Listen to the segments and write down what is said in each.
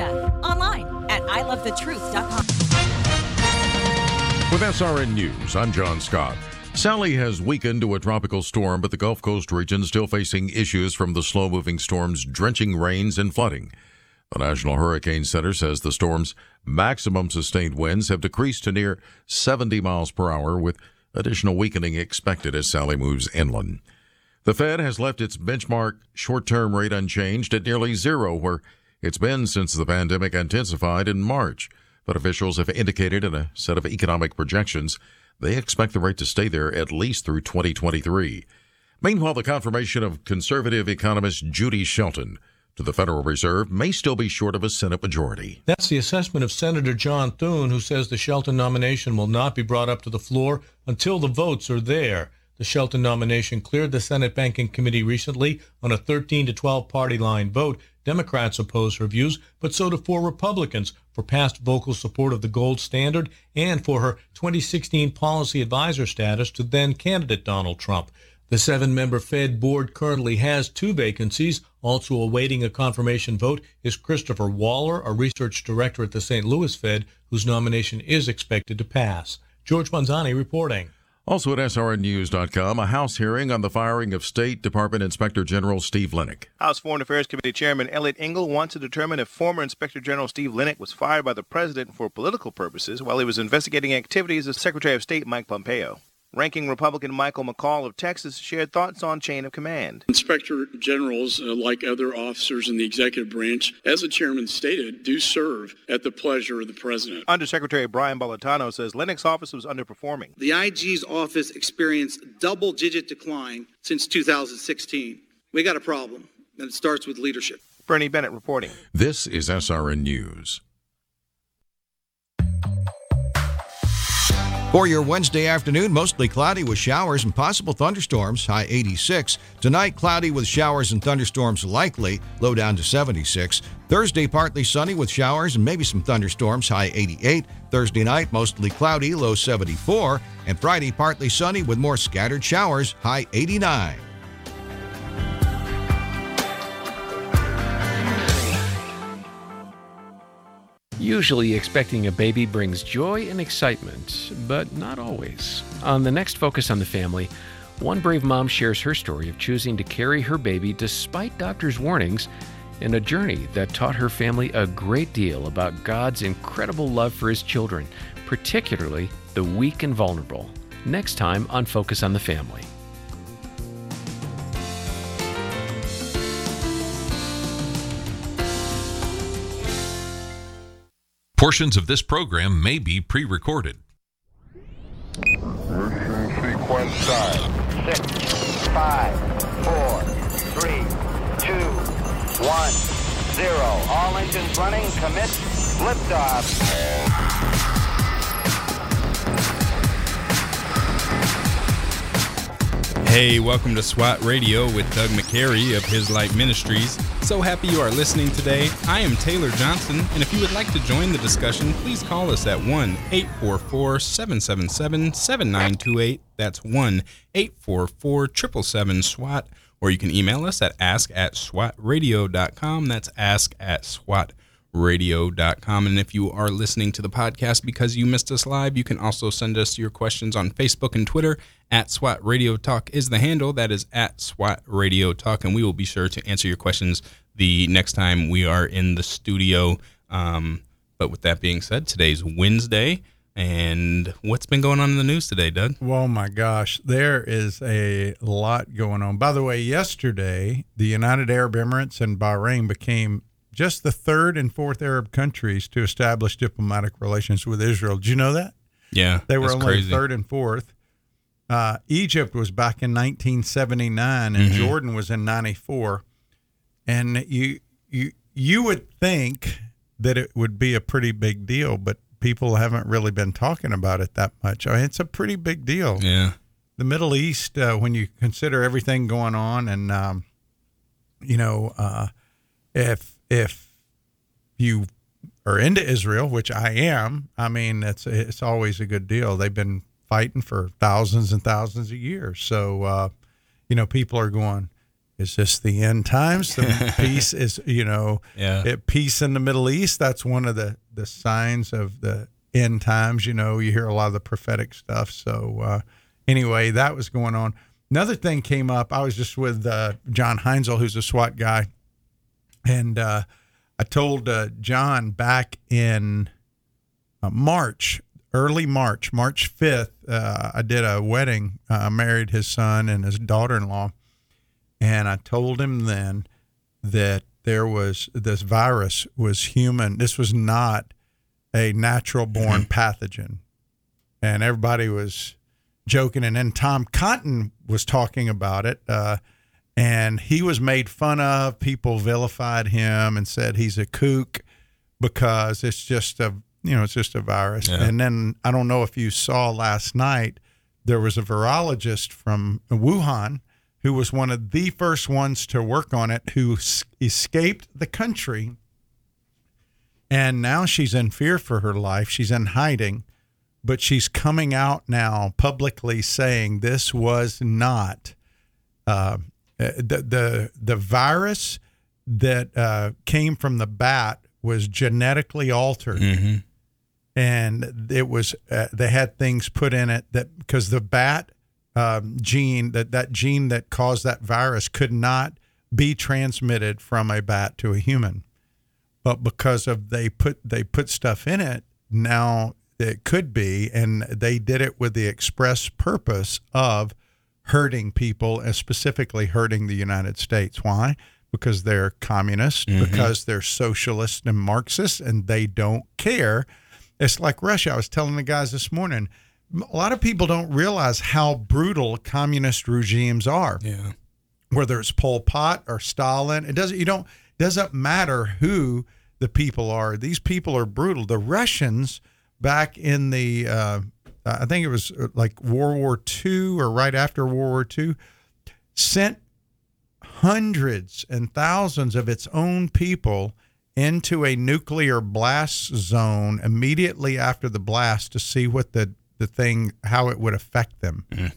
Georgia. Online at ilovethetruth.com. With SRN News, I'm John Scott. Sally has weakened to a tropical storm, but the Gulf Coast region still facing issues from the slow-moving storm's drenching rains and flooding. The National Hurricane Center says the storm's maximum sustained winds have decreased to near 70 miles per hour, with additional weakening expected as Sally moves inland. The Fed has left its benchmark short-term rate unchanged at nearly zero, where it's been since the pandemic intensified in March. But officials have indicated in a set of economic projections they expect the rate to stay there at least through 2023. Meanwhile, the confirmation of conservative economist Judy Shelton to the Federal Reserve may still be short of a Senate majority. That's the assessment of Senator John Thune, who says the Shelton nomination will not be brought up to the floor until the votes are there. The Shelton nomination cleared the Senate Banking Committee recently on a 13-12 party line vote. Democrats oppose her views, but so do 4 Republicans for past vocal support of the gold standard and for her 2016 policy advisor status to then-candidate Donald Trump. The 7-member Fed board currently has 2 vacancies. Also awaiting a confirmation vote is Christopher Waller, a research director at the St. Louis Fed, whose nomination is expected to pass. George Manzani reporting. Also at SRNnews.com, a House hearing on the firing of State Department Inspector General Steve Linick. House Foreign Affairs Committee Chairman Elliot Engel wants to determine if former Inspector General Steve Linick was fired by the president for political purposes while he was investigating activities of Secretary of State Mike Pompeo. Ranking Republican Michael McCall of Texas shared thoughts on chain of command. Inspector generals, like other officers in the executive branch, as the chairman stated, do serve at the pleasure of the president. Undersecretary Brian Bolitano says Linick's office was underperforming. The IG's office experienced double-digit decline since 2016. We got a problem, and it starts with leadership. Bernie Bennett reporting. This is SRN News. For your Wednesday afternoon, mostly cloudy with showers and possible thunderstorms, high 86. Tonight, cloudy with showers and thunderstorms likely, low down to 76. Thursday, partly sunny with showers and maybe some thunderstorms, high 88. Thursday night, mostly cloudy, low 74. And Friday, partly sunny with more scattered showers, high 89. Usually expecting a baby brings joy and excitement, but not always. On the next Focus on the Family, one brave mom shares her story of choosing to carry her baby despite doctors' warnings in a journey that taught her family a great deal about God's incredible love for His children, particularly the weak and vulnerable. Next time on Focus on the Family. Portions of this program may be pre-recorded. Mission sequence time. 6, 5, 4, 3, 2, 1, 0. All engines running. Commit. Liftoff. Hey, welcome to SWAT Radio with Doug McCary of His Light Ministries. So happy you are listening today. I am Taylor Johnson, and if you would like to join the discussion, please call us at 1-844-777-7928. That's 1-844-777-SWAT, or you can email us at ask@swatradio.com. That's ask@swatradio.com. And if you are listening to the podcast because you missed us live, you can also send us your questions on Facebook and Twitter. At SWAT Radio Talk is the handle. That is at SWAT Radio Talk, and we will be sure to answer your questions the next time we are in the studio. But with that being said, today's Wednesday, and what's been going on in the news today, Doug? Well, my gosh, there is a lot going on. By the way, yesterday, the United Arab Emirates and Bahrain became just the 3rd and 4th Arab countries to establish diplomatic relations with Israel. Did you know that? Yeah, they were only crazy. 3rd and 4th. Egypt was back in 1979, and Jordan was in 94. And you would think that it would be a pretty big deal, but people haven't really been talking about it that much. I mean, it's a pretty big deal. Yeah. The Middle East, when you consider everything going on, and if you are into Israel, which I am, I mean, it's always a good deal. They've been fighting for thousands and thousands of years. So, people are going, is this the end times? The peace is, peace in the Middle East. That's one of the signs of the end times. You hear a lot of the prophetic stuff. So anyway, that was going on. Another thing came up. I was just with John Heinzel, who's a SWAT guy. And I told John back in early March 5th, I did a wedding. I married his son and his daughter-in-law. And I told him then that this virus was human. This was not a natural-born pathogen. And everybody was joking. And then Tom Cotton was talking about it. And he was made fun of. People vilified him and said he's a kook because it's just a virus. Yeah. And then I don't know if you saw last night, there was a virologist from Wuhan who was one of the first ones to work on it, who escaped the country. And now she's in fear for her life. She's in hiding, but she's coming out now publicly saying this was not the virus that came from the bat was genetically altered. Mm-hmm. And it was they had things put in it that because the bat gene, that gene that caused that virus could not be transmitted from a bat to a human. But because of they put stuff in it, now it could be, and they did it with the express purpose of hurting people, and specifically hurting the United States. Why? Because they're communist, because they're socialist and Marxist, and they don't care. It's like Russia. I was telling the guys this morning, a lot of people don't realize how brutal communist regimes are. Yeah. Whether it's Pol Pot or Stalin, it doesn't matter who the people are. These people are brutal. The Russians back in the I think it was like World War II or right after World War II, sent hundreds and thousands of its own people into a nuclear blast zone immediately after the blast to see what how it would affect them. Mm.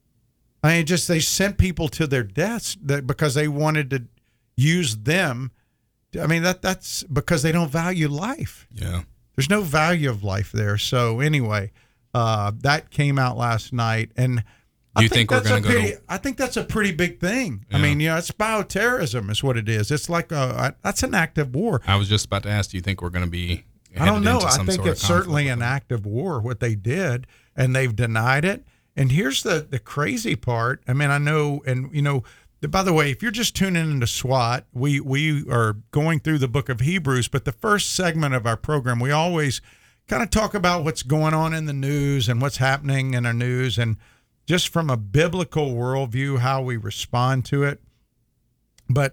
I mean, they sent people to their deaths because they wanted to use them. I mean, that's because they don't value life. Yeah. There's no value of life there. So anyway, that came out last night, and Do you think we're going to go? I think that's a pretty big thing. Yeah. I mean, it's bioterrorism is what it is. It's like that's an act of war. I was just about to ask, do you think we're going to be? I don't know. I think it's certainly an act of war, what they did, and they've denied it. And here's the crazy part. I mean, I know, and by the way, if you're just tuning into SWAT, we are going through the book of Hebrews, but the first segment of our program, we always kind of talk about what's going on in the news and what's happening in our news, and just from a biblical worldview, how we respond to it. But,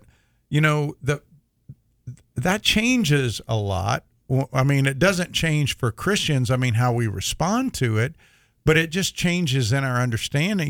that changes a lot. I mean, it doesn't change for Christians, how we respond to it, but it just changes in our understanding.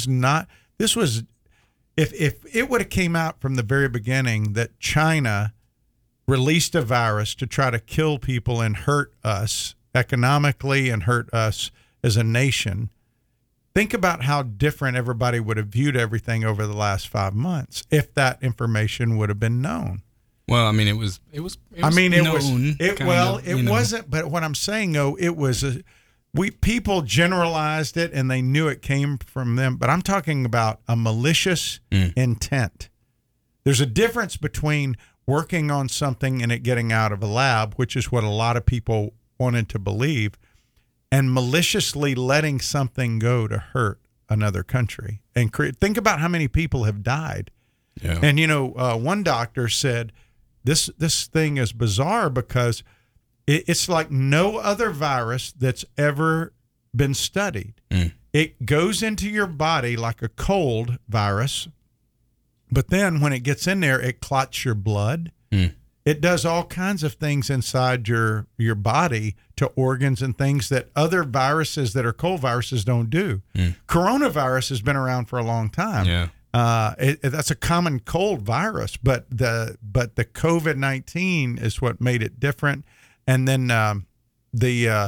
If it would have came out from the very beginning that China released a virus to try to kill people and hurt us economically and hurt us as a nation, think about how different everybody would have viewed everything over the last 5 months if that information would have been known. Well, I mean, it was known. It wasn't. But what I'm saying, though, it was people generalized it and they knew it came from them. But I'm talking about a malicious intent. There's a difference between working on something and it getting out of a lab, which is what a lot of people wanted to believe, and maliciously letting something go to hurt another country. And think about how many people have died. Yeah. And, one doctor said, this thing is bizarre because it's like no other virus that's ever been studied. It goes into your body like a cold virus, but then when it gets in there, it clots your blood. It does all kinds of things inside your body to organs and things that other viruses that are cold viruses don't do. Coronavirus has been around for a long time. Yeah. That's a common cold virus, but the COVID-19 is what made it different. And then the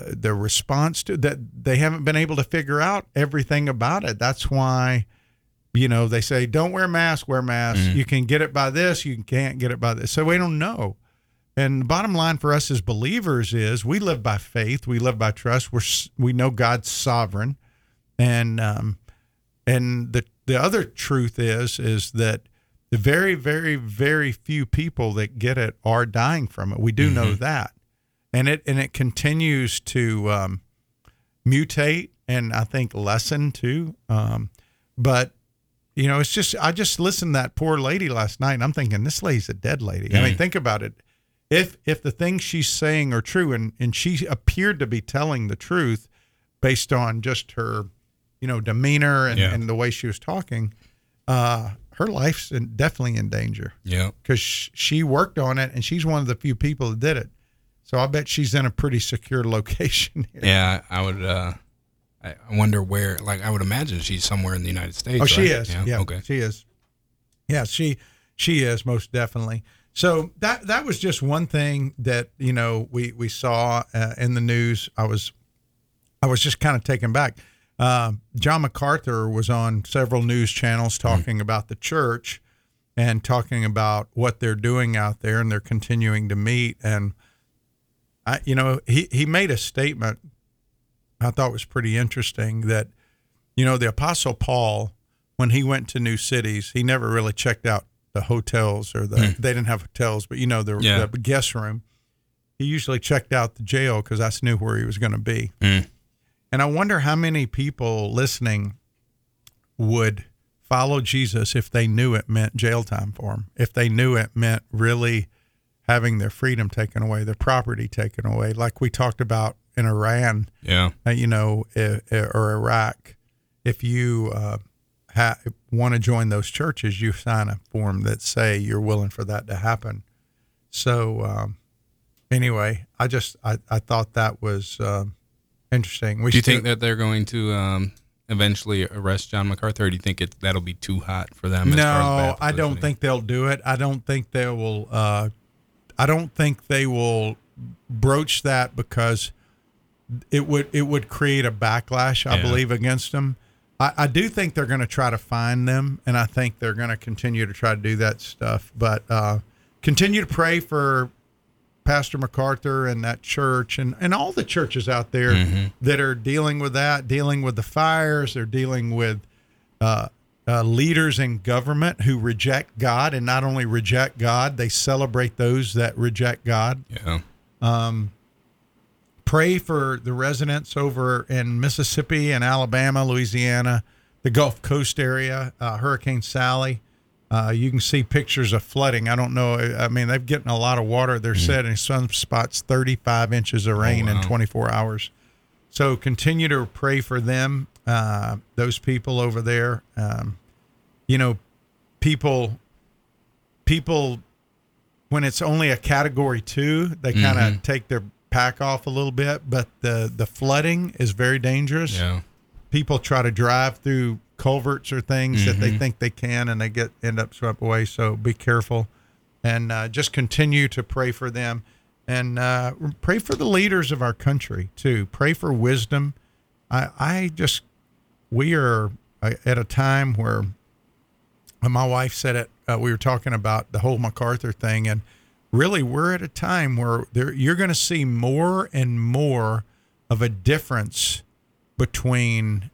response to that, they haven't been able to figure out everything about it. That's why, they say, don't wear masks, wear masks. You can get it by this, you can't get it by this. So we don't know. And the bottom line for us as believers is we live by faith, we live by trust. We know God's sovereign, and the other truth is that the very, very, very few people that get it are dying from it. We do know that, and it continues to mutate and I think lessen too. But it's just I just listened to that poor lady last night, and I'm thinking this lady's a dead lady. I mean, think about it. If the things she's saying are true, and she appeared to be telling the truth based on just her, demeanor and the way she was talking, her life's definitely in danger. Yeah, because she worked on it, and she's one of the few people that did it. So I bet she's in a pretty secure location here. Yeah, I would. I wonder where. Like, I would imagine she's somewhere in the United States. Oh, right? she is. Yeah, okay. She is. Yeah, she is most definitely. So that was just one thing that we saw in the news. I was just kind of taken back. John MacArthur was on several news channels talking about the church and talking about what they're doing out there, and they're continuing to meet. And he made a statement I thought was pretty interesting that the Apostle Paul, when he went to new cities, he never really checked out the hotels or they didn't have hotels, but the guest room. He usually checked out the jail because I knew where he was going to be. And I wonder how many people listening would follow Jesus if they knew it meant jail time for them, if they knew it meant really having their freedom taken away, their property taken away, like we talked about in Iran, or Iraq. If you want to join those churches, you sign a form that say you're willing for that to happen. So anyway, I thought that was interesting. Do you think that they're going to eventually arrest John MacArthur, or do you think that'll be too hot for them? No, I don't think they'll do it. I don't think they will. I don't think they will broach that because it would create a backlash, I believe, against them. I do think they're going to try to find them, and I think they're going to continue to try to do that stuff. But continue to pray for Pastor MacArthur and that church and all the churches out there that are dealing with that, dealing with the fires. They're dealing with leaders in government who reject God, and not only reject God, they celebrate those that reject God. Yeah. Pray for the residents over in Mississippi and Alabama, Louisiana, the Gulf Coast area, Hurricane Sally. You can see pictures of flooding. I don't know. I mean, they're getting a lot of water. They're said in some spots 35 inches of rain in 24 hours. So continue to pray for them, those people over there. People, when it's only a Category 2, they kind of take their pack off a little bit, but the flooding is very dangerous. Yeah. People try to drive through culverts or things that they think they can, and they end up swept away. So be careful, and just continue to pray for them, and pray for the leaders of our country too. Pray for wisdom. We are at a time where my wife said it. We were talking about the whole MacArthur thing, and really, we're at a time where you're going to see more and more of a difference between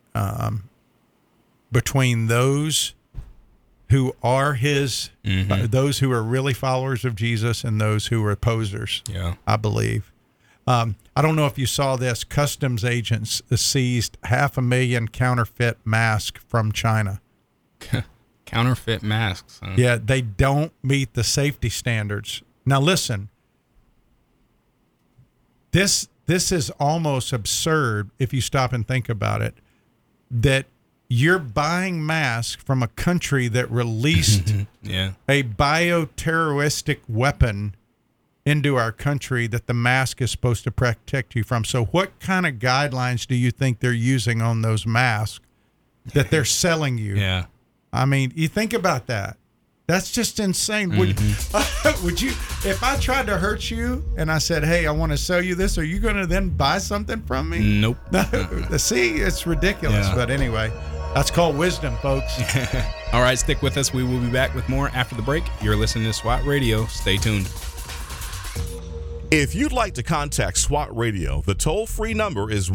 those who are those who are really followers of Jesus and those who are opposers. Yeah, I believe. I don't know if you saw this. Customs agents seized 500,000 counterfeit masks from China. Counterfeit masks. Huh? Yeah, they don't meet the safety standards. Now listen, this is almost absurd if you stop and think about it, that you're buying masks from a country that released a bioterroristic weapon into our country that the mask is supposed to protect you from. So what kind of guidelines do you think they're using on those masks that they're selling you? Yeah. I mean, you think about that. That's just insane. Would you, if I tried to hurt you and I said, hey, I want to sell you this, are you going to then buy something from me? Nope. See, it's ridiculous. Yeah. But anyway, That's called wisdom, folks. All right, stick with us. We will be back with more after the break. You're listening to SWAT Radio. Stay tuned. If you'd like to contact SWAT Radio, the toll-free number is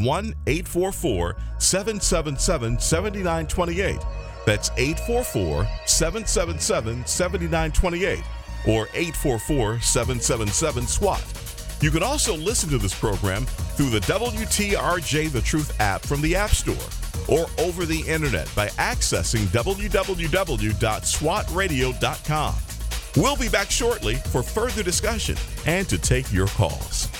1-844-777-7928. That's 844-777-7928 or 844-777-SWAT. You can also listen to this program through the WTRJ The Truth app from the App Store or over the internet by accessing www.swatradio.com. We'll be back shortly for further discussion and to take your calls.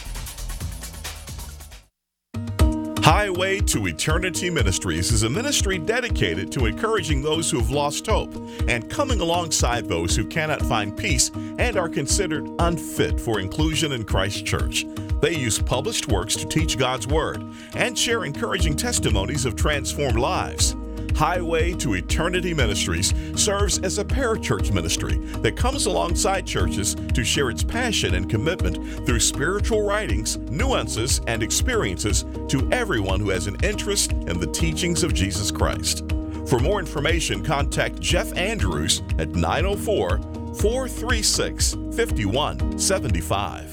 Highway to Eternity Ministries is a ministry dedicated to encouraging those who have lost hope and coming alongside those who cannot find peace and are considered unfit for inclusion in Christ Church. They use published works to teach God's Word and share encouraging testimonies of transformed lives. Highway to Eternity Ministries serves as a parachurch ministry that comes alongside churches to share its passion and commitment through spiritual writings, nuances, and experiences to everyone who has an interest in the teachings of Jesus Christ. For more information, contact Jeff Andrews at 904-436-5175.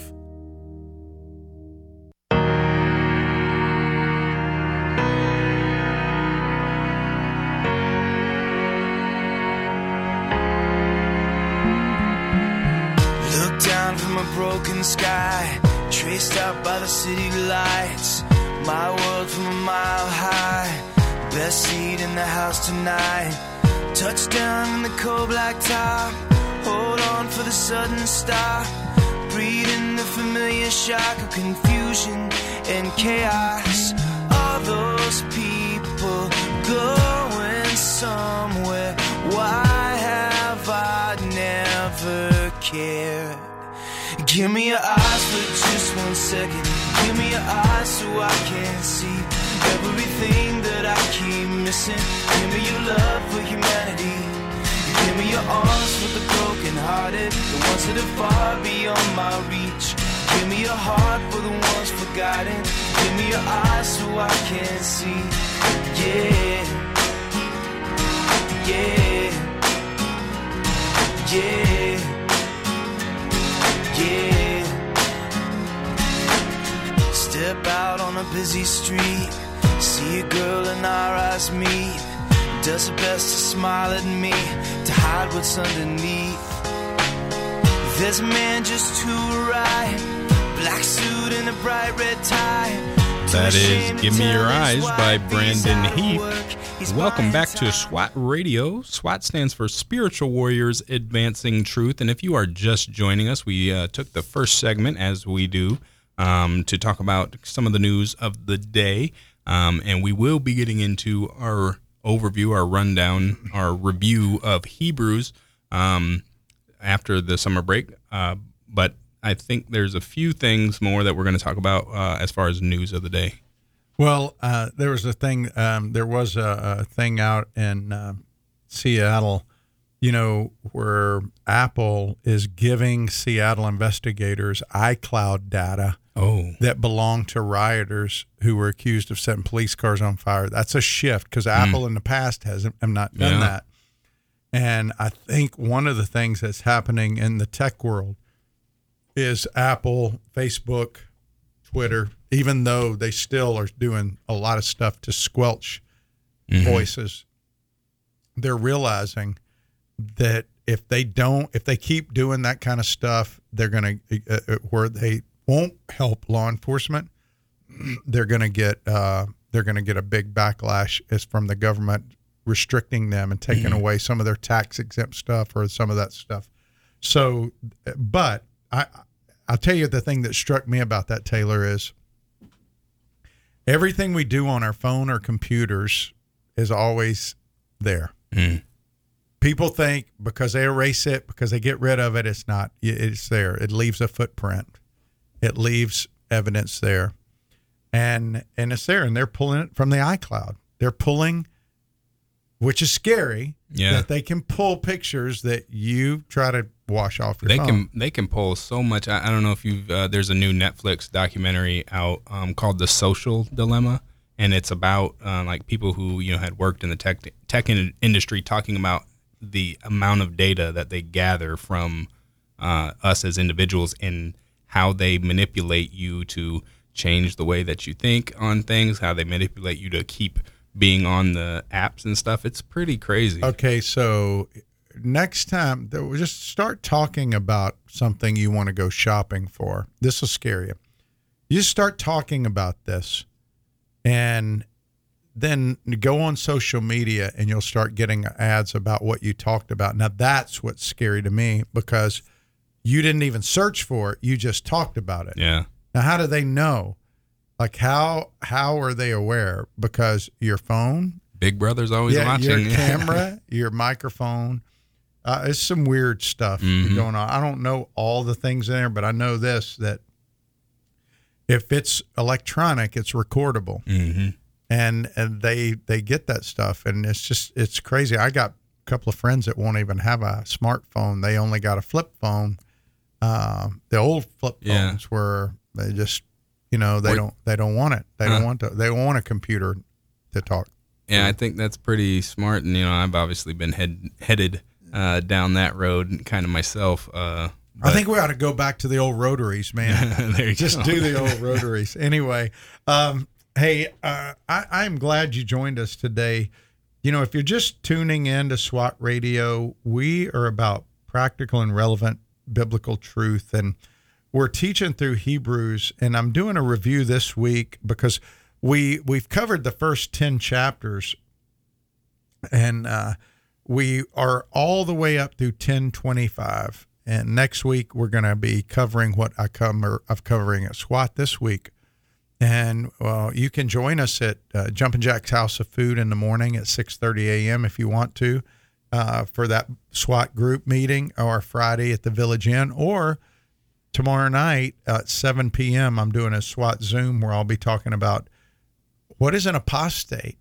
Broken sky, traced out by the city lights. My world from a mile high, best seat in the house tonight. Touchdown in the cold black top, hold on for the sudden stop. Breathing the familiar shock of confusion and chaos. All those people going somewhere. Why have I never cared? Give me your eyes for just 1 second. Give me your eyes so I can see everything that I keep missing. Give me your love for humanity. Give me your arms for the broken hearted, the ones that are far beyond my reach. Give me your heart for the ones forgotten. Give me your eyes so I can see. Yeah, yeah, yeah. Yeah. Step out on a busy street, see a girl and our eyes meet. Does her best to smile at me, to hide what's underneath. There's a man just to her right, black suit and a bright red tie. That is Give Me Your Eyes by Brandon Heath. Welcome back to SWAT Radio. SWAT stands for Spiritual Warriors Advancing Truth. And if you are just joining us, we took the first segment, as we do, to talk about some of the news of the day. And we will be getting into our overview, our rundown, our review of Hebrews after the summer break. But I think there's a few things more that we're going to talk about as far as news of the day. Well, there was a thing out in Seattle, where Apple is giving Seattle investigators iCloud data that belonged to rioters who were accused of setting police cars on fire. That's a shift because Apple in the past have not done that. And I think one of the things that's happening in the tech world is Apple, Facebook, Twitter, even though they still are doing a lot of stuff to squelch voices, they're realizing that if they keep doing that kind of stuff, they're going to, where they won't help law enforcement, they're going to get a big backlash is from the government restricting them and taking away some of their tax exempt stuff or some of that stuff. So, but I'll tell you the thing that struck me about that, Taylor, is everything we do on our phone or computers is always there. People think because they erase it, because they get rid of it, it's not. It's there. It leaves a footprint. It leaves evidence there. And it's there. And they're pulling it from the iCloud. They're pulling, which is scary, that they can pull pictures that you try to wash off your phone. They can pull so much. I don't know if you've there's a new Netflix documentary out called The Social Dilemma, and it's about like people who had worked in the tech industry talking about the amount of data that they gather from us as individuals and how they manipulate you to change the way that you think on things, how they manipulate you to keep being on the apps and stuff. It's pretty crazy. Okay, so next time, just start talking about something you want to go shopping for. This will scare you. You start talking about this, and then go on social media, and you'll start getting ads about what you talked about. Now, that's what's scary to me, because you didn't even search for it. You just talked about it. Yeah. Now, how do they know? Like, how are they aware? Because your phone, Big Brother's always watching. Your camera, your microphone. It's some weird stuff going on. I don't know all the things in there, but I know this, that if it's electronic, it's recordable. And they get that stuff, and it's crazy. I got a couple of friends that won't even have a smartphone. They only got a flip phone. The old flip phones were, they just, they don't want it. They don't want a computer to talk. Yeah, I think that's pretty smart, and I've obviously been headed down that road kind of myself. I think we ought to go back to the old rotaries, man. Just do the old rotaries. Anyway, hey, I'm glad you joined us today. If you're just tuning in to SWAT Radio, we are about practical and relevant biblical truth, and we're teaching through Hebrews, and I'm doing a review this week because we've covered the first 10 chapters, and we are all the way up through 10:25. And next week we're going to be covering what I'm covering at SWAT this week. And you can join us at Jumpin' Jack's House of Food in the morning at 6:30 a.m. if you want to for that SWAT group meeting, or Friday at the Village Inn, or tomorrow night at 7 p.m. I'm doing a SWAT Zoom where I'll be talking about what is an apostate.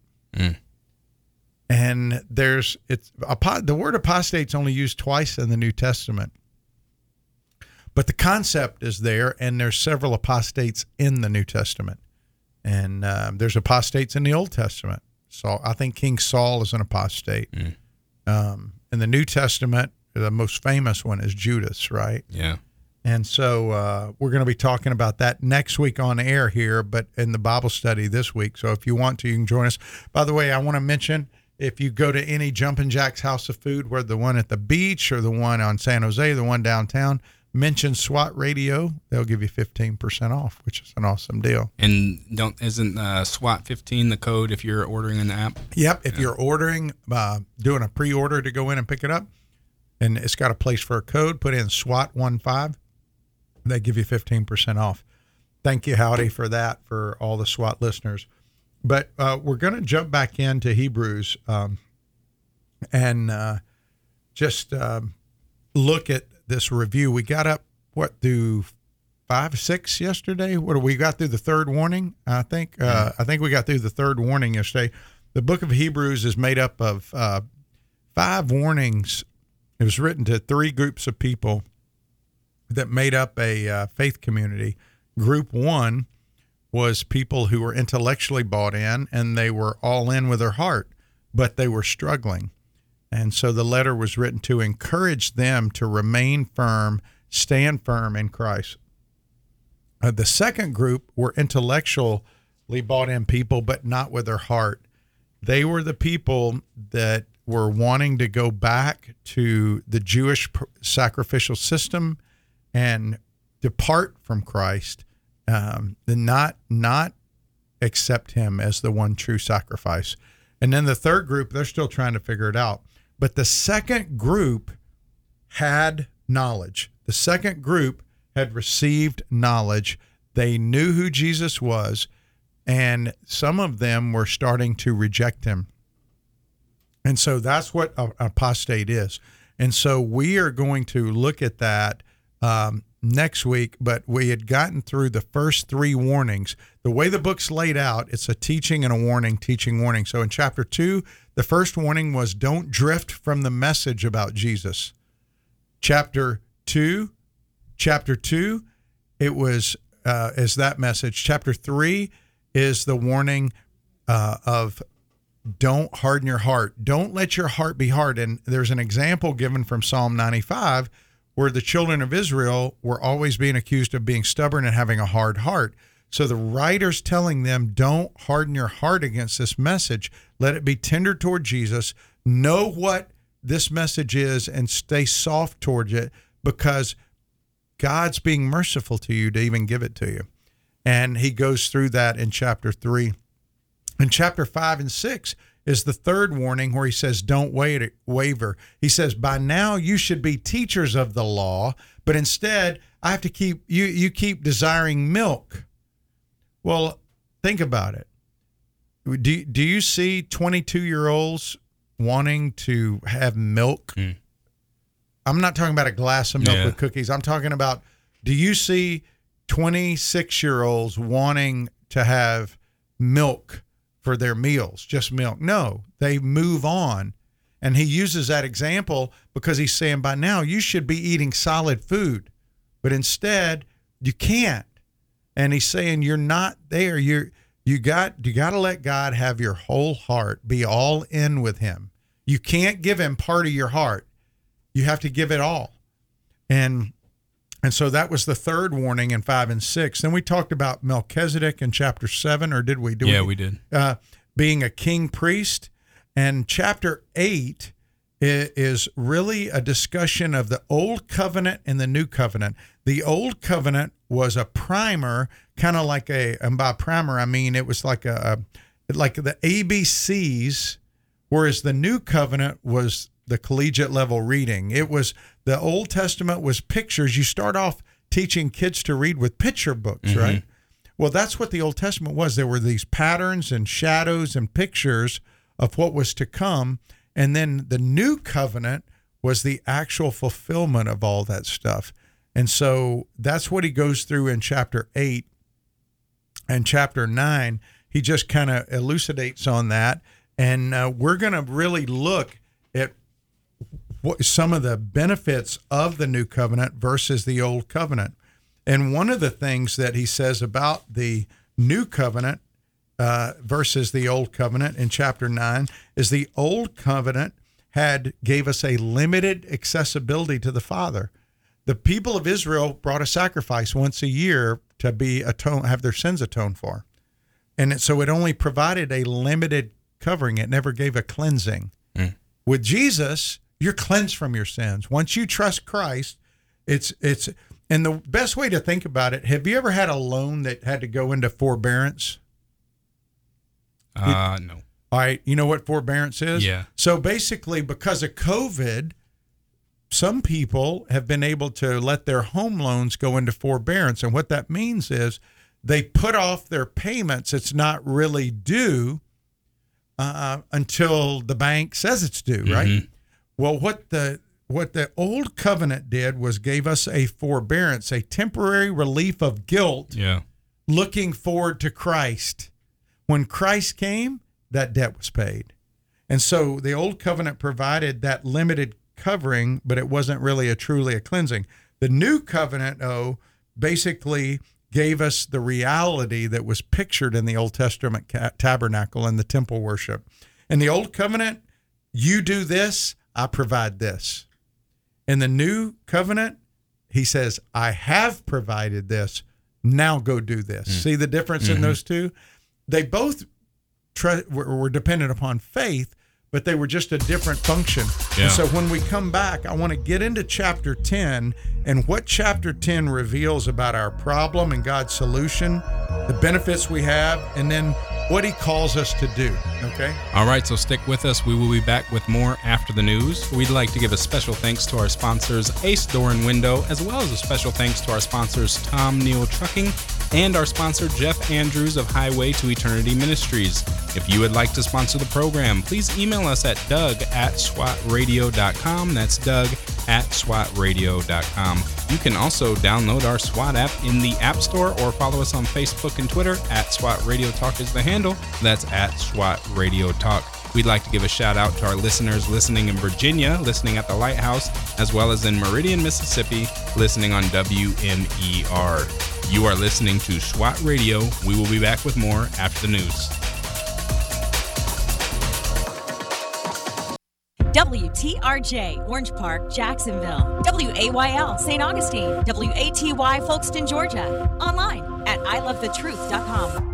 And the word apostate is only used twice in the New Testament. But the concept is there, and there's several apostates in the New Testament. And there's apostates in the Old Testament. So I think King Saul is an apostate. In the New Testament, the most famous one is Judas, right? Yeah. And so we're going to be talking about that next week on air here, but in the Bible study this week. So if you want to, you can join us. By the way, I want to mention, if you go to any Jumpin' Jack's House of Food, whether the one at the beach or the one on San Jose, the one downtown, mention SWAT Radio. They'll give you 15% off, which is an awesome deal. And isn't SWAT 15 the code if you're ordering in the app? Yep. If you're ordering, doing a pre-order to go in and pick it up, and it's got a place for a code, put in SWAT15. They give you 15% off. Thank you, Howdy, for that, for all the SWAT listeners. But we're going to jump back into Hebrews and just look at this review. We got up, through 5, 6 yesterday? We got through the third warning, I think. I think we got through the third warning yesterday. The book of Hebrews is made up of 5 warnings. It was written to 3 groups of people that made up a faith community. Group 1 was people who were intellectually bought in, and they were all in with their heart, but they were struggling. And so the letter was written to encourage them to remain firm, stand firm in Christ. The second group were intellectually bought in people, but not with their heart. They were the people that were wanting to go back to the Jewish sacrificial system and depart from Christ, and not accept him as the one true sacrifice. And then the third group, they're still trying to figure it out. But the second group had knowledge. The second group had received knowledge. They knew who Jesus was, and some of them were starting to reject him. And so that's what apostate is. And so we are going to look at that next week, but we had gotten through the first 3 warnings. The way the book's laid out, it's a teaching and a warning, teaching, warning. So in chapter 2, the first warning was don't drift from the message about Jesus. Chapter 2, it was is that message. Chapter 3 is the warning, of don't harden your heart. Don't let your heart be hard. And there's an example given from Psalm 95 where the children of Israel were always being accused of being stubborn and having a hard heart. So the writer's telling them, don't harden your heart against this message. Let it be tender toward Jesus. Know what this message is and stay soft towards it, because God's being merciful to you to even give it to you. And he goes through that in chapter 3. In chapter 5 and 6 is the third warning where he says, don't waver. He says, by now you should be teachers of the law, but instead I have to keep you keep desiring milk. Well, think about it. Do you see 22-year-olds wanting to have milk? I'm not talking about a glass of milk with cookies. I'm talking about, do you see 26-year-olds wanting to have milk for their meals, just milk? No, they move on. And he uses that example because he's saying by now you should be eating solid food, but instead you can't. And he's saying you're not there. You got to let God have your whole heart, be all in with him. You can't give him part of your heart. You have to give it all. And so that was the third warning in 5 and 6. Then we talked about Melchizedek in chapter 7, or did we? We did. Being a king priest. And chapter 8 is really a discussion of the Old Covenant and the New Covenant. The Old Covenant was a primer, kind of like and by primer I mean it was like the ABCs, whereas the New Covenant was the collegiate level reading. It was, the Old Testament was pictures. You start off teaching kids to read with picture books, right? Well, that's what the Old Testament was. There were these patterns and shadows and pictures of what was to come. And then the New Covenant was the actual fulfillment of all that stuff. And so that's what he goes through in chapter 8 and chapter 9. He just kind of elucidates on that. And we're going to really look at what some of the benefits of the New Covenant versus the Old Covenant. And one of the things that he says about the New Covenant versus the Old Covenant in chapter 9 is the Old Covenant gave us a limited accessibility to the Father. The people of Israel brought a sacrifice once a year to have their sins atoned for. And so it only provided a limited covering. It never gave a cleansing. With Jesus, you're cleansed from your sins. Once you trust Christ, it's and the best way to think about it, have you ever had a loan that had to go into forbearance? No. All right. You know what forbearance is? Yeah. So basically, because of COVID, some people have been able to let their home loans go into forbearance. And what that means is they put off their payments. It's not really due until the bank says it's due, right? Well, what the Old Covenant did was gave us a forbearance, a temporary relief of guilt, looking forward to Christ. When Christ came, that debt was paid. And so the Old Covenant provided that limited covering, but it wasn't really truly a cleansing. The New Covenant, basically gave us the reality that was pictured in the Old Testament tabernacle and the temple worship. In the Old Covenant, you do this, I provide this. In the New Covenant, he says, I have provided this, now go do this. See the difference in those two? They both were dependent upon faith, but they were just a different function. And so when we come back, I want to get into chapter 10 and what chapter 10 reveals about our problem and God's solution, the benefits we have, and then what he calls us to do. Okay? All right, so stick with us. We will be back with more after the news. We'd like to give a special thanks to our sponsors, Ace Door and Window, as well as a special thanks to our sponsors, Tom Neal Trucking, and our sponsor, Jeff Andrews of Highway to Eternity Ministries. If you would like to sponsor the program, please email us at doug@swatradio.com. That's doug@swatradio.com. You can also download our SWAT app in the App Store or follow us on Facebook and Twitter @SWAT Radio Talk is the handle. That's @SWAT Radio Talk. We'd like to give a shout out to our listeners listening in Virginia, listening at the Lighthouse, as well as in Meridian, Mississippi, listening on WMER. You are listening to SWAT Radio. We will be back with more after the news. WTRJ, Orange Park, Jacksonville. WAYL, St. Augustine. WATY, Folkestone, Georgia. Online at ilovethetruth.com.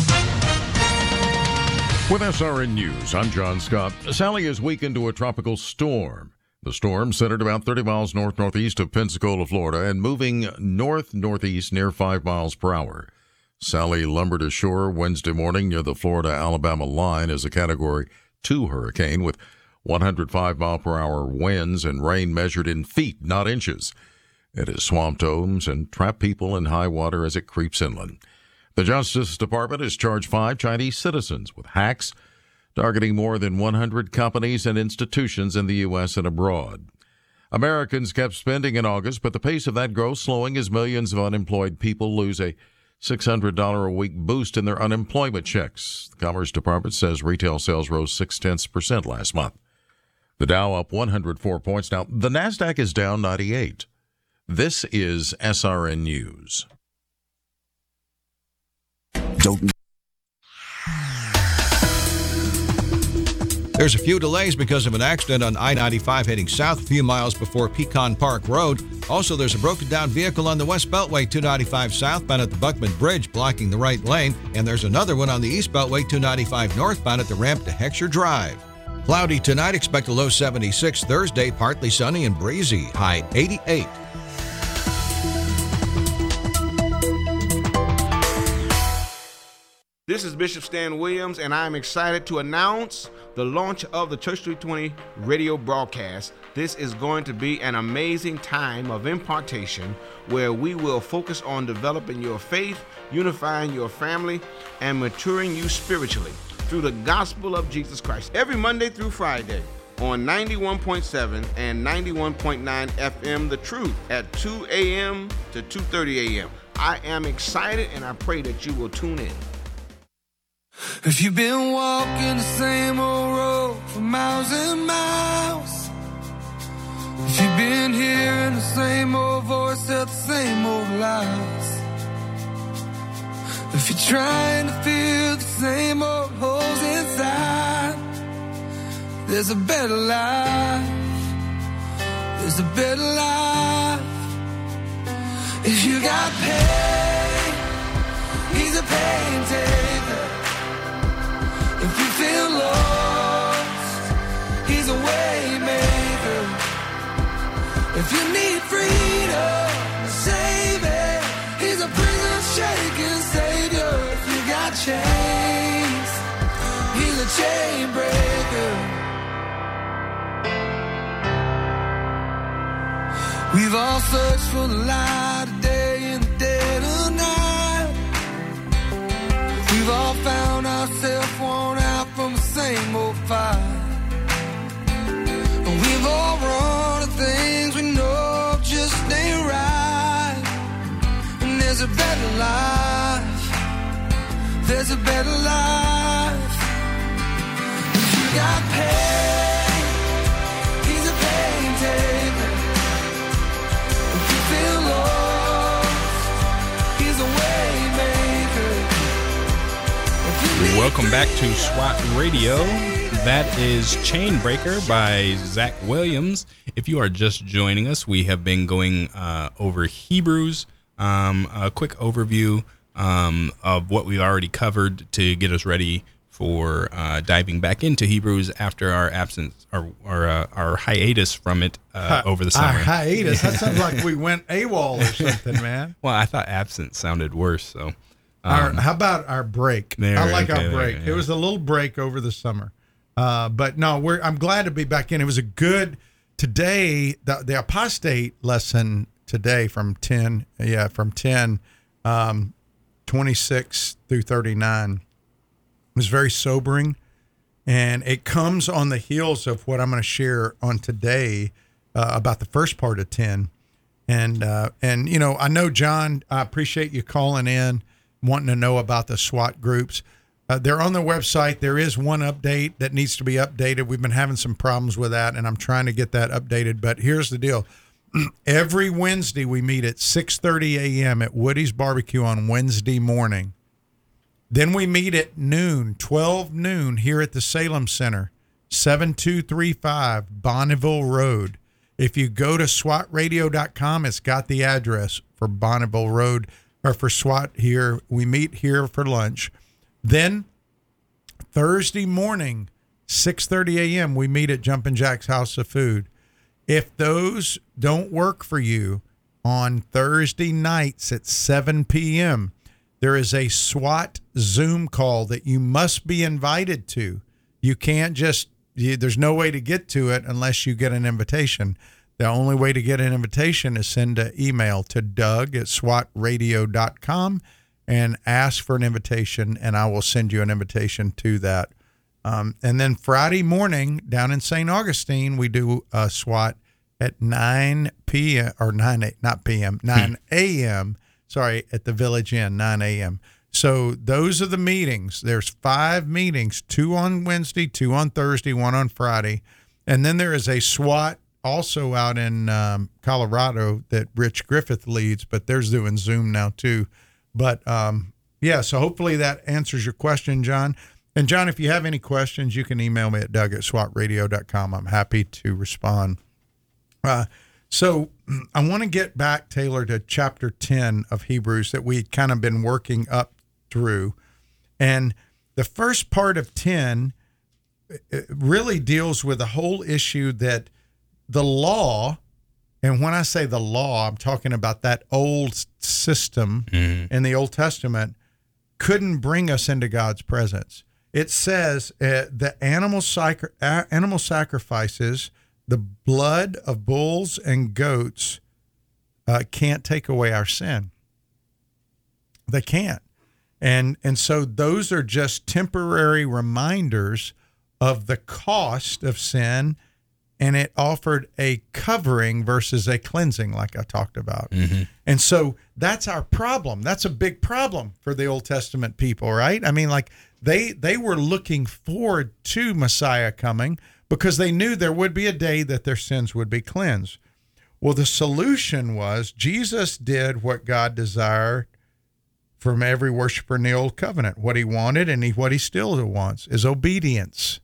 With SRN News, I'm John Scott. Sally has weakened to a tropical storm. The storm centered about 30 miles north-northeast of Pensacola, Florida, and moving north-northeast near 5 miles per hour. Sally lumbered ashore Wednesday morning near the Florida-Alabama line as a Category 2 hurricane with 105-mile-per-hour winds and rain measured in feet, not inches. It has swamped homes and trapped people in high water as it creeps inland. The Justice Department has charged 5 Chinese citizens with hacks targeting more than 100 companies and institutions in the U.S. and abroad. Americans kept spending in August, but the pace of that growth slowing as millions of unemployed people lose a $600 a week boost in their unemployment checks. The Commerce Department says retail sales rose 0.6% last month. The Dow up 104 points. Now, the NASDAQ is down 98. This is SRN News. There's a few delays because of an accident on I-95 heading south a few miles before Pecan Park Road. Also, there's a broken down vehicle on the West Beltway 295 southbound at the Buckman Bridge blocking the right lane. And there's another one on the East Beltway 295 northbound at the ramp to Heckscher Drive. Cloudy tonight, expect a low 76. Thursday, partly sunny and breezy, high 88. This is Bishop Stan Williams, and I'm excited to announce the launch of the Church 320 radio broadcast. This is going to be an amazing time of impartation where we will focus on developing your faith, unifying your family, and maturing you spiritually through the gospel of Jesus Christ. Every Monday through Friday on 91.7 and 91.9 FM, The Truth, at 2 a.m. to 2:30 a.m. I am excited, and I pray that you will tune in. If you've been walking the same old road for miles and miles, if you've been hearing the same old voice at the same old lies, if you're trying to fill the same old holes inside, there's a better life, there's a better life. If you got pain, he's a pain taker. If you feel lost, he's a way maker. If you need freedom, saving, he's a prison shaking savior. If you got chains, he's a chain breaker. We've all searched for the light of day in the dead of night. We've all found ourselves worn out from the same old fight. And we've all run to things we know just ain't right. And there's a better life, there's a better life. If you got pain, he's a pain taker. If you feel lost, he's a way maker. Welcome back to SWAT Radio. That is Chainbreaker by Zach Williams. If you are just joining us, we have been going over Hebrews, a quick overview of what we already covered to get us ready for diving back into Hebrews after our absence, our hiatus from it over the summer. Our hiatus? That sounds like we went AWOL or something, man. Well, I thought absent sounded worse, so... how about our break? I like our break. It was a little break over the summer. But no, I'm glad to be back in. It was a good today. The apostate lesson today from 26 through 39 was very sobering, and it comes on the heels of what I'm going to share on today about the first part of 10. And you know, I know, John, I appreciate you calling in, wanting to know about the SWAT groups. They're on their website. There is one update that needs to be updated. We've been having some problems with that, and I'm trying to get that updated. But here's the deal. Every Wednesday we meet at 6:30 a.m. at Woody's Barbecue on Wednesday morning. Then we meet at noon, 12 noon, here at the Salem Center 7235 Bonneville Road. If you go to SWATradio.com, it's got the address for Bonneville Road, or for SWAT here. We meet here for lunch. Then Thursday morning, 6:30 a.m., we meet at Jumpin' Jack's House of Food. If those don't work for you, on Thursday nights at 7 p.m., there is a SWAT Zoom call that you must be invited to. You can't just, there's no way to get to it unless you get an invitation. The only way to get an invitation is send an email to doug@swatradio.com and ask for an invitation, and I will send you an invitation to that. And then Friday morning down in St. Augustine, we do a SWAT at 9 a.m. Sorry, at the Village Inn, 9 a.m. So those are the meetings. There's 5 meetings, 2 on Wednesday, 2 on Thursday, 1 on Friday. And then there is a SWAT also out in Colorado that Rich Griffith leads, but they're doing Zoom now too. But so hopefully that answers your question, John. And John, if you have any questions, you can email me at doug@swatradio.com. I'm happy to respond. So I want to get back, Taylor, to chapter 10 of Hebrews that we'd kind of been working up through. And the first part of 10 really deals with the whole issue that the law, and when I say the law, I'm talking about that old system in the Old Testament, couldn't bring us into God's presence. It says the animal sacrifices, the blood of bulls and goats can't take away our sin. They can't. And so those are just temporary reminders of the cost of sin, and it offered a covering versus a cleansing, like I talked about. Mm-hmm. And so that's our problem. That's a big problem for the Old Testament people, right? I mean, like they were looking forward to Messiah coming because they knew there would be a day that their sins would be cleansed. Well, the solution was Jesus did what God desired from every worshiper in the Old Covenant. What he wanted and what he still wants is obedience.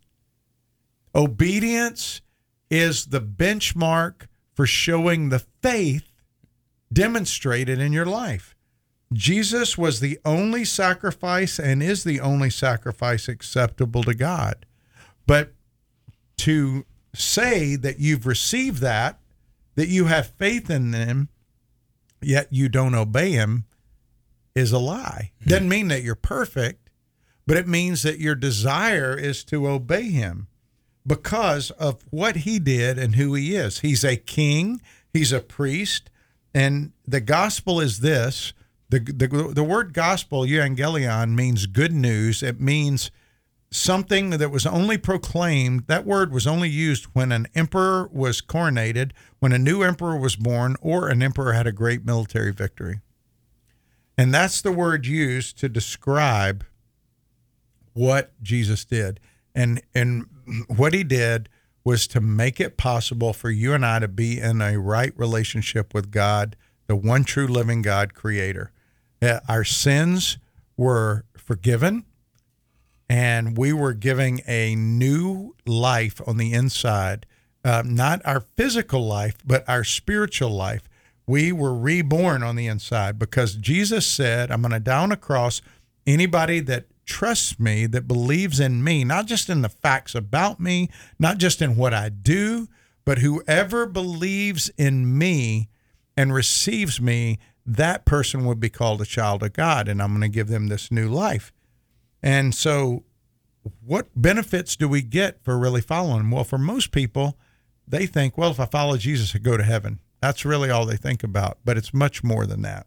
Obedience is the benchmark for showing the faith demonstrated in your life. Jesus was the only sacrifice and is the only sacrifice acceptable to God. But to say that you've received that you have faith in them, yet you don't obey him, is a lie. Doesn't mean that you're perfect, but it means that your desire is to obey him because of what he did and who he is. He's a king, he's a priest, and the gospel is this. The word gospel, euangelion, means good news. It means something that was only proclaimed. That word was only used when an emperor was coronated, when a new emperor was born, or an emperor had a great military victory. And that's the word used to describe what Jesus did. And what he did was to make it possible for you and I to be in a right relationship with God, the one true living God, creator. Our sins were forgiven, and we were giving a new life on the inside, not our physical life, but our spiritual life. We were reborn on the inside because Jesus said, I'm going to die on a cross. Anybody that trusts me, that believes in me, not just in the facts about me, not just in what I do, but whoever believes in me and receives me, that person would be called a child of God, and I'm going to give them this new life. And so what benefits do we get for really following him? Well, for most people, they think, well, if I follow Jesus, I go to heaven. That's really all they think about, but it's much more than that.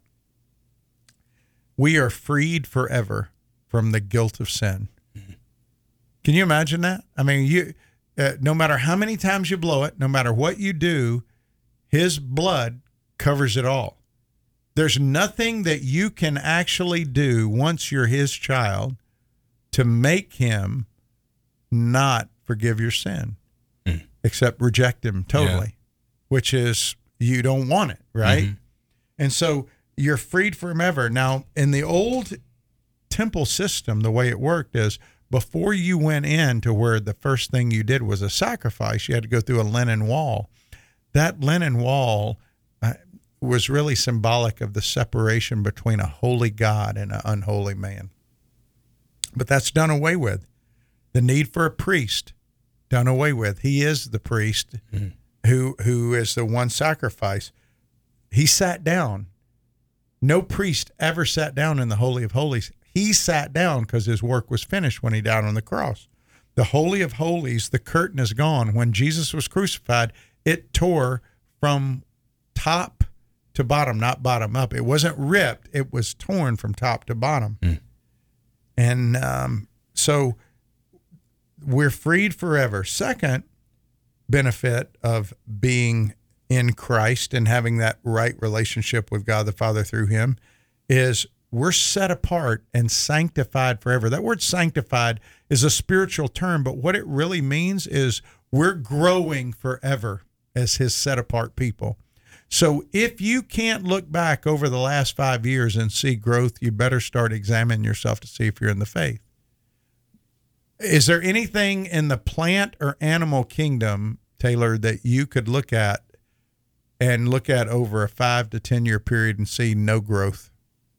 We are freed forever from the guilt of sin. Can you imagine that? I mean, no matter how many times you blow it, no matter what you do, his blood covers it all. There's nothing that you can actually do once you're his child to make him not forgive your sin, except reject him totally, which is you don't want it, right? Mm-hmm. And so you're freed forever. Now, in the old temple system, the way it worked is before you went in to where the first thing you did was a sacrifice, you had to go through a linen wall. That linen wall was really symbolic of the separation between a holy God and an unholy man. But that's done away with. The need for a priest, done away with. He is the priest who is the one sacrifice. He sat down. No priest ever sat down in the Holy of Holies. He sat down because his work was finished when he died on the cross. The Holy of Holies, the curtain is gone. When Jesus was crucified, it tore from top to bottom, not bottom up. It wasn't ripped. It was torn from top to bottom. And so we're freed forever. Second benefit of being in Christ and having that right relationship with God the Father through him is we're set apart and sanctified forever. That word sanctified is a spiritual term, but what it really means is we're growing forever as his set apart people. So if you can't look back over the last 5 years and see growth, you better start examining yourself to see if you're in the faith. Is there anything in the plant or animal kingdom, Taylor, that you could look at over a 5 to 10 year period and see no growth?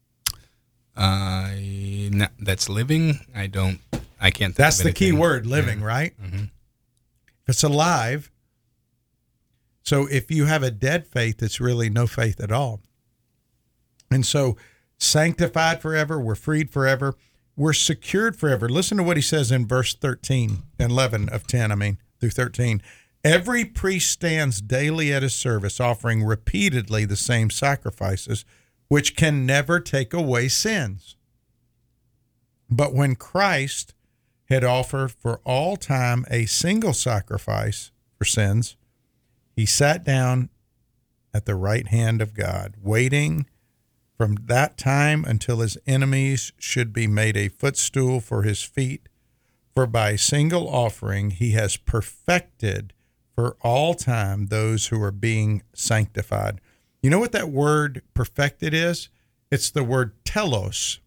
That's living. I can't think That's of the key anything. word, living, right? If it's alive. So if you have a dead faith, it's really no faith at all. And so sanctified forever, we're freed forever, we're secured forever. Listen to what he says in verse 13 and 11 of 10, through 13. Every priest stands daily at his service, offering repeatedly the same sacrifices, which can never take away sins. But when Christ had offered for all time a single sacrifice for sins, he sat down at the right hand of God, waiting from that time until his enemies should be made a footstool for his feet. For by a single offering he has perfected for all time those who are being sanctified. You know what that word perfected is? It's the word telos,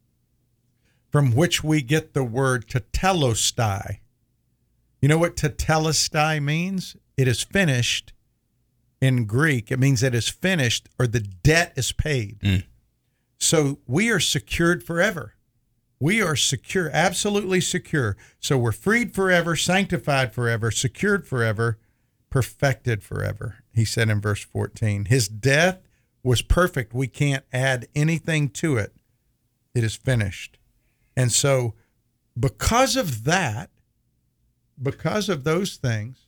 from which we get the word tetelestai. You know what tetelestai means? It is finished in Greek. It means it is finished or the debt is paid. So we are secured forever. We are secure, absolutely secure. So we're freed forever, sanctified forever, secured forever, perfected forever. He said in verse 14, his death was perfect. We can't add anything to it. It is finished. And so because of that, because of those things,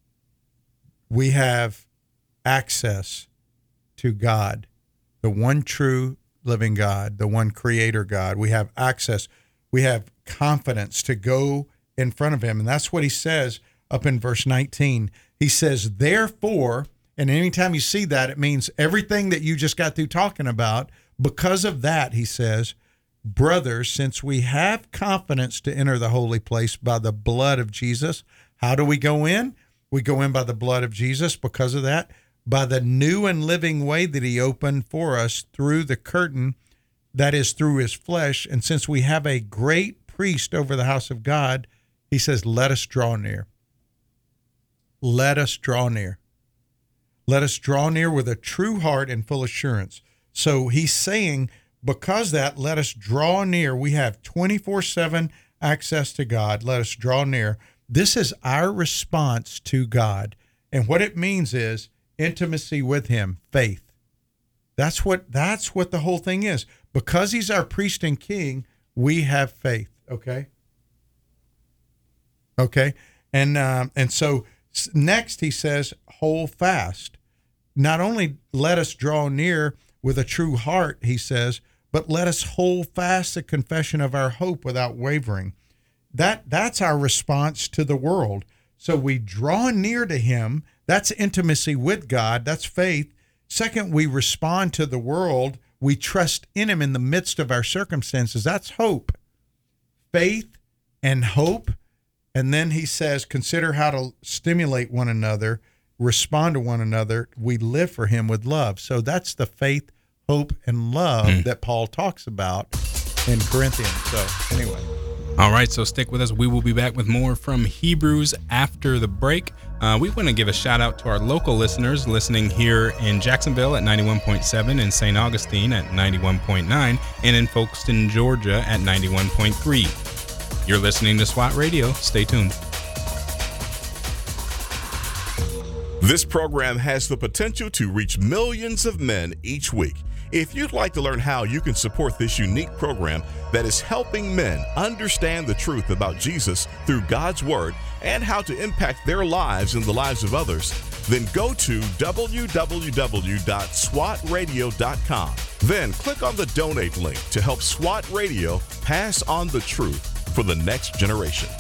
we have access to God, the one true living God, the one creator God. We have access. We have confidence to go in front of him. And that's what he says up in verse 19. He says, therefore, and anytime you see that, it means everything that you just got through talking about. Because of that, he says, brothers, since we have confidence to enter the holy place by the blood of Jesus, how do we go in? We go in by the blood of Jesus. Because of that, by the new and living way that he opened for us through the curtain, that is through his flesh. And since we have a great priest over the house of God, he says, let us draw near. Let us draw near. Let us draw near with a true heart and full assurance. So he's saying, because that, let us draw near. We have 24/7 access to God. Let us draw near. This is our response to God. And what it means is intimacy with him, faith. That's what the whole thing is. Because he's our priest and king, we have faith. Okay. And so next he says, hold fast. Not only let us draw near with a true heart, he says, but let us hold fast the confession of our hope without wavering. That's our response to the world. So we draw near to him. That's intimacy with God. That's faith. Second, we respond to the world. We trust in him in the midst of our circumstances. That's hope. Faith and hope. And then he says, consider how to stimulate one another, respond to one another. We live for him with love. So that's the faith, hope, and love that Paul talks about in Corinthians. So anyway. All right, so stick with us. We will be back with more from Hebrews after the break. We want to give a shout out to our local listeners listening here in Jacksonville at 91.7, in St. Augustine at 91.9, and in Folkestone, Georgia at 91.3. You're listening to SWAT Radio. Stay tuned. This program has the potential to reach millions of men each week. If you'd like to learn how you can support this unique program that is helping men understand the truth about Jesus through God's Word and how to impact their lives and the lives of others, then go to www.swatradio.com. Then click on the donate link to help SWAT Radio pass on the truth for the next generation.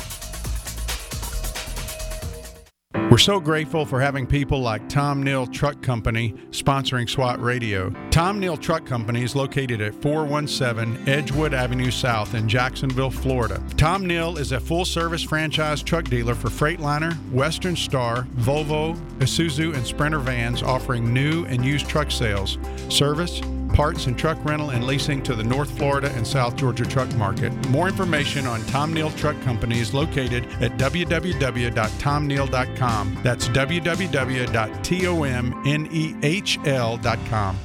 We're so grateful for having people like Tom Neal Truck Company sponsoring SWAT Radio. Tom Neal Truck Company is located at 417 Edgewood Avenue South in Jacksonville, Florida. Tom Neal is a full-service franchise truck dealer for Freightliner, Western Star, Volvo, Isuzu, and Sprinter vans, offering new and used truck sales, service, parts and truck rental and leasing to the North Florida and South Georgia truck market. More information on Tom Neal Truck Company is located at www.tomneal.com. That's www.tomnehl.com.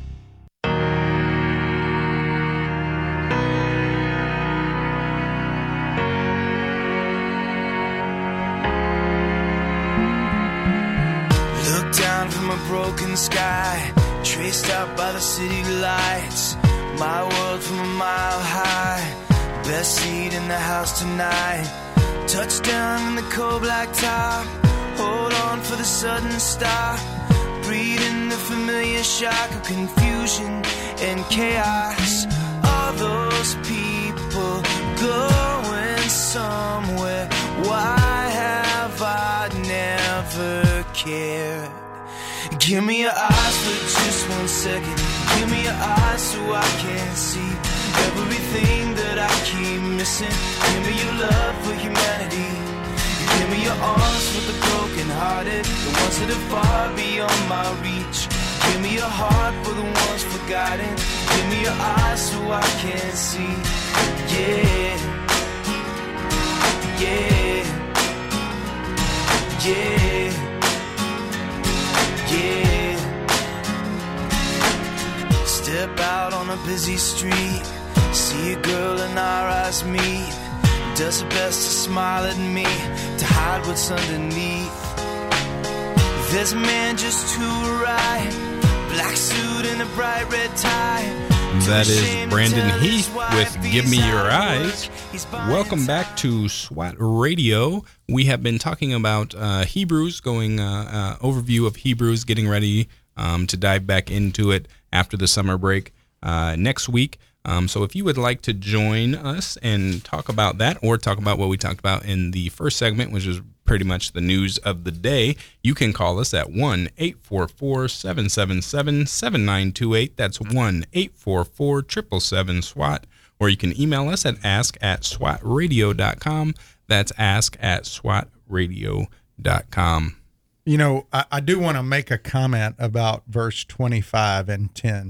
Look down from a broken sky, traced out by the city lights. My world from a mile high, best seat in the house tonight. Touchdown in the cold black top, hold on for the sudden stop. Breathe in the familiar shock of confusion and chaos. All those people going somewhere, why have I never cared? Give me your eyes for just 1 second. Give me your eyes so I can see everything that I keep missing. Give me your love for humanity. Give me your arms for the broken hearted, the ones that are far beyond my reach. Give me your heart for the ones forgotten. Give me your eyes so I can see. Yeah, yeah, yeah, yeah. Step out on a busy street, see a girl and our eyes meet. Does her best to smile at me, to hide what's underneath. There's a man just to her right, black suit and a bright red tie. That is Brandon Heath with Give Me Your Eyes. Welcome back to SWAT Radio. We have been talking about Hebrews, going overview of Hebrews, getting ready to dive back into it after the summer break next week. So if you would like to join us and talk about that, or talk about what we talked about in the first segment, which is pretty much the news of the day, you can call us at 1-844-777-7928. That's 1-844-777-SWAT. Or you can email us at ask@swatradio.com. That's ask@swatradio.com. You know, I do want to make a comment about verse 25 and 10.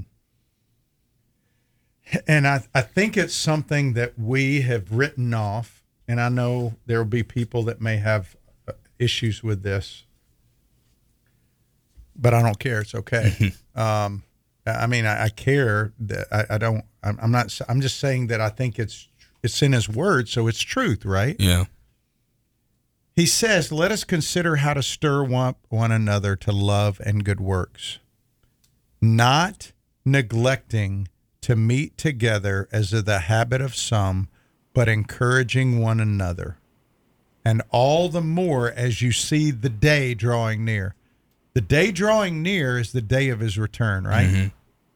And I think it's something that we have written off, and I know there will be people that may have issues with this, but I don't care. It's okay. I mean, I care that I don't. I'm not. I'm just saying that I think it's in His Word, so it's truth, right? Yeah. He says, "Let us consider how to stir one another to love and good works, not neglecting to meet together as is the habit of some, but encouraging one another. And all the more as you see the day drawing near." The day drawing near is the day of His return, right? Mm-hmm.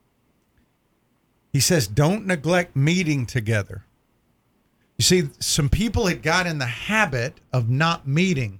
He says, don't neglect meeting together. You see, some people had got in the habit of not meeting.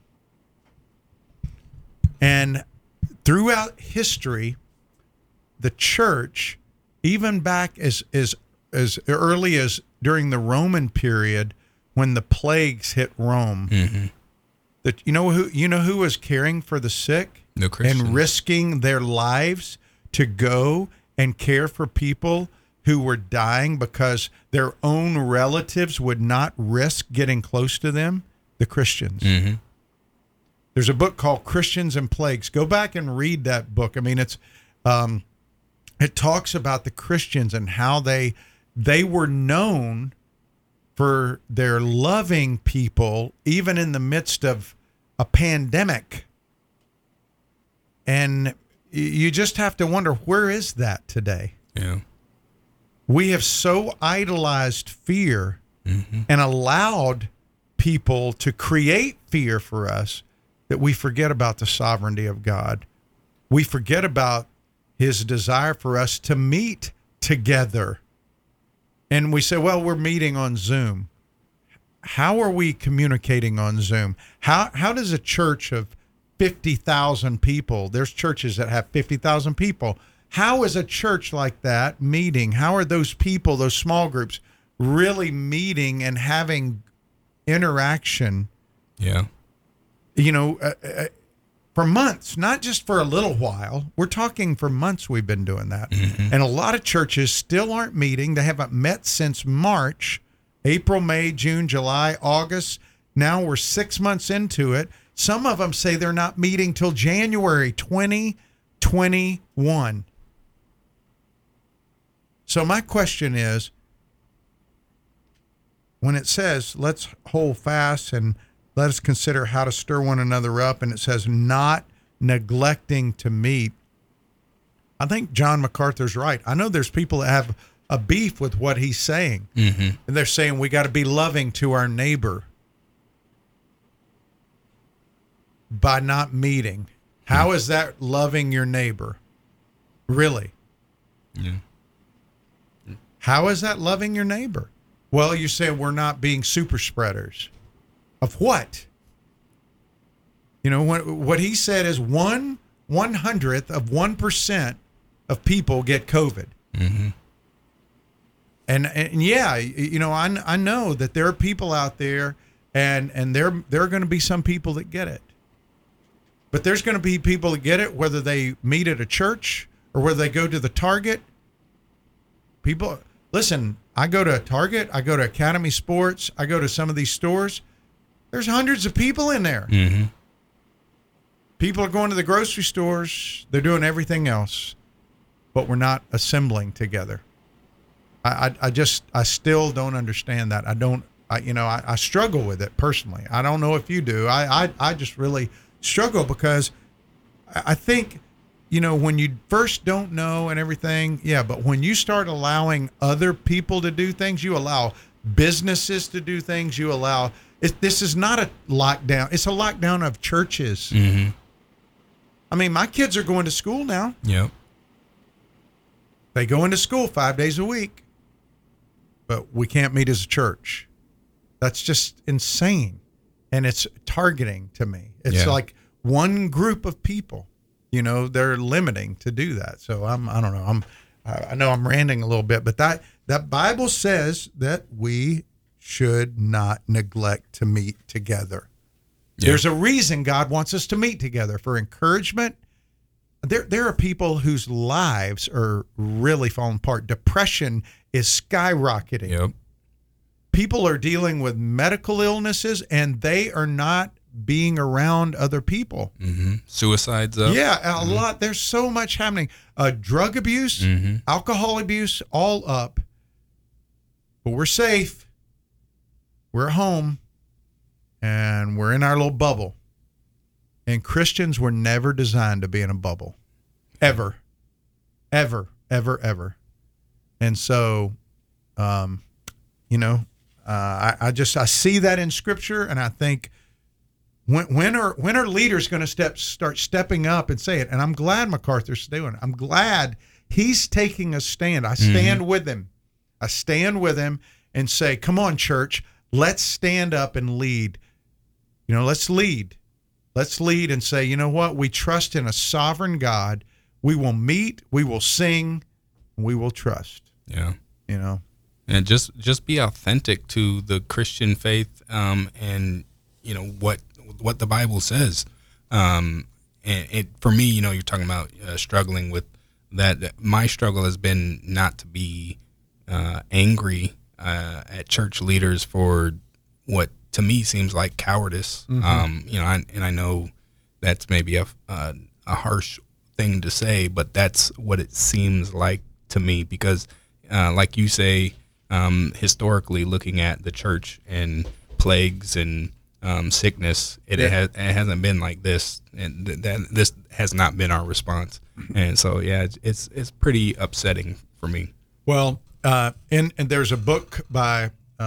And throughout history, the church, even back as early as during the Roman period, when the plagues hit Rome, mm-hmm. that you know who was caring for the sick and risking their lives to go and care for people who were dying because their own relatives would not risk getting close to them? The Christians. Mm-hmm. There's a book called Christians and Plagues. Go back and read that book. I mean, it talks about the Christians and how they were known for their loving people, even in the midst of a pandemic. And you just have to wonder, where is that today? Yeah. We have so idolized fear and allowed people to create fear for us that we forget about the sovereignty of God. We forget about his desire for us to meet together. And we say, well, we're meeting on Zoom. How are we communicating on Zoom? How does a church of 50,000 people, there's churches that have 50,000 people, how is a church like that meeting? How are those people, those small groups, really meeting and having interaction? Yeah. You know, for months, not just for a little while. We're talking for months we've been doing that. Mm-hmm. And a lot of churches still aren't meeting. They haven't met since March, April, May, June, July, August. Now we're 6 months into it. Some of them say they're not meeting till January 2021. So my question is, when it says, let's hold fast and let us consider how to stir one another up, and it says not neglecting to meet, I think John MacArthur's right. I know there's people that have a beef with what he's saying. Mm-hmm. And they're saying we got to be loving to our neighbor by not meeting. How is that loving your neighbor? Really? Yeah. How is that loving your neighbor? Well, you say we're not being super spreaders. Of what? You know, what he said is 1/100th of 1% of people get COVID. Mm-hmm. And yeah, you know, I know that there are people out there, and there are going to be some people that get it. But there's going to be people that get it whether they meet at a church or whether they go to the Target. People, listen, I go to Target, I go to Academy Sports, I go to some of these stores. There's hundreds of people in there. Mm-hmm. People are going to the grocery stores. They're doing everything else, but we're not assembling together. I still don't understand that. I struggle with it personally. I don't know if you do. I just really struggle because I think, you know, when you first don't know and everything, yeah, but when you start allowing other people to do things, you allow businesses to do things, you allow, this is not a lockdown. It's a lockdown of churches. Mm-hmm. I mean, my kids are going to school now. Yep. They go into school 5 days a week, but we can't meet as a church. That's just insane. And it's targeting to me. It's like one group of people, you know, they're limiting to do that. So I don't know. I know I'm ranting a little bit, but that Bible says that we should not neglect to meet together. Yeah. There's a reason God wants us to meet together, for encouragement. There are people whose lives are really falling apart. Depression is skyrocketing. Yep. People are dealing with medical illnesses, and they are not being around other people. Mm-hmm. Suicides up. Yeah, a lot. There's so much happening. Drug abuse, alcohol abuse, all up. But we're safe. We're at home, and we're in our little bubble. And Christians were never designed to be in a bubble. Ever. Ever, ever, ever. And so, you know, I see that in Scripture, and I think, when are leaders going to start stepping up and say it? And I'm glad MacArthur's doing it. I'm glad he's taking a stand. I stand with him. I stand with him and say, come on, church, let's stand up and lead. You know, let's lead. Let's lead and say, you know what? We trust in a sovereign God. We will meet, we will sing, and we will trust. Yeah. You know. And just be authentic to the Christian faith, and you know what the Bible says. And for me, you know, you're talking about struggling with that. My struggle has been not to be angry at church leaders for what to me seems like cowardice. I know that's maybe a harsh thing to say, but that's what it seems like to me, because like you say, historically looking at the church and plagues and sickness, it hasn't been like this, and this has not been our response. And so it's pretty upsetting for me. Well, and there's a book by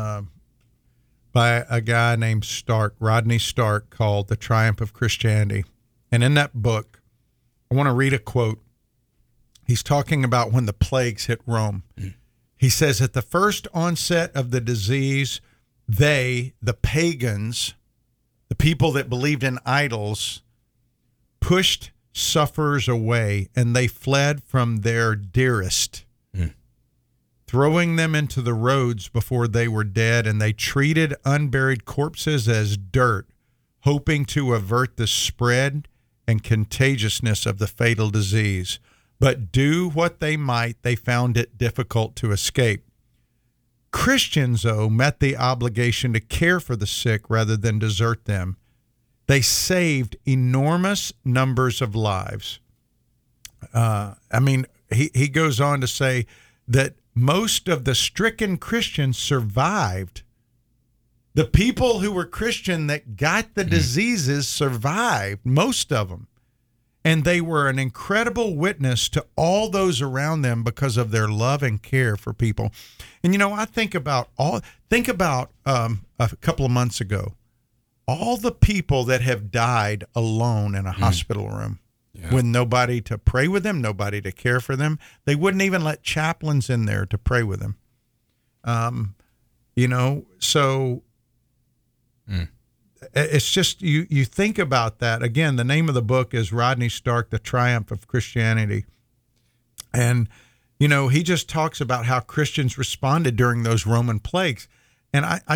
a guy named Rodney Stark, called The Triumph of Christianity. And in that book, I want to read a quote. He's talking about when the plagues hit Rome. He says, at the first onset of the disease, the pagans, the people that believed in idols, pushed sufferers away, and they fled from their dearest, throwing them into the roads before they were dead, and they treated unburied corpses as dirt, hoping to avert the spread and contagiousness of the fatal disease. But do what they might, they found it difficult to escape. Christians, though, met the obligation to care for the sick rather than desert them. They saved enormous numbers of lives. He goes on to say that most of the stricken Christians survived. The people who were Christian that got the diseases survived, most of them. And they were an incredible witness to all those around them because of their love and care for people. And, I think about a couple of months ago, all the people that have died alone in a hospital room with nobody to pray with them, nobody to care for them. They wouldn't even let chaplains in there to pray with them. It's just, you think about that. Again, the name of the book is Rodney Stark, The Triumph of Christianity. And, he just talks about how Christians responded during those Roman plagues. And I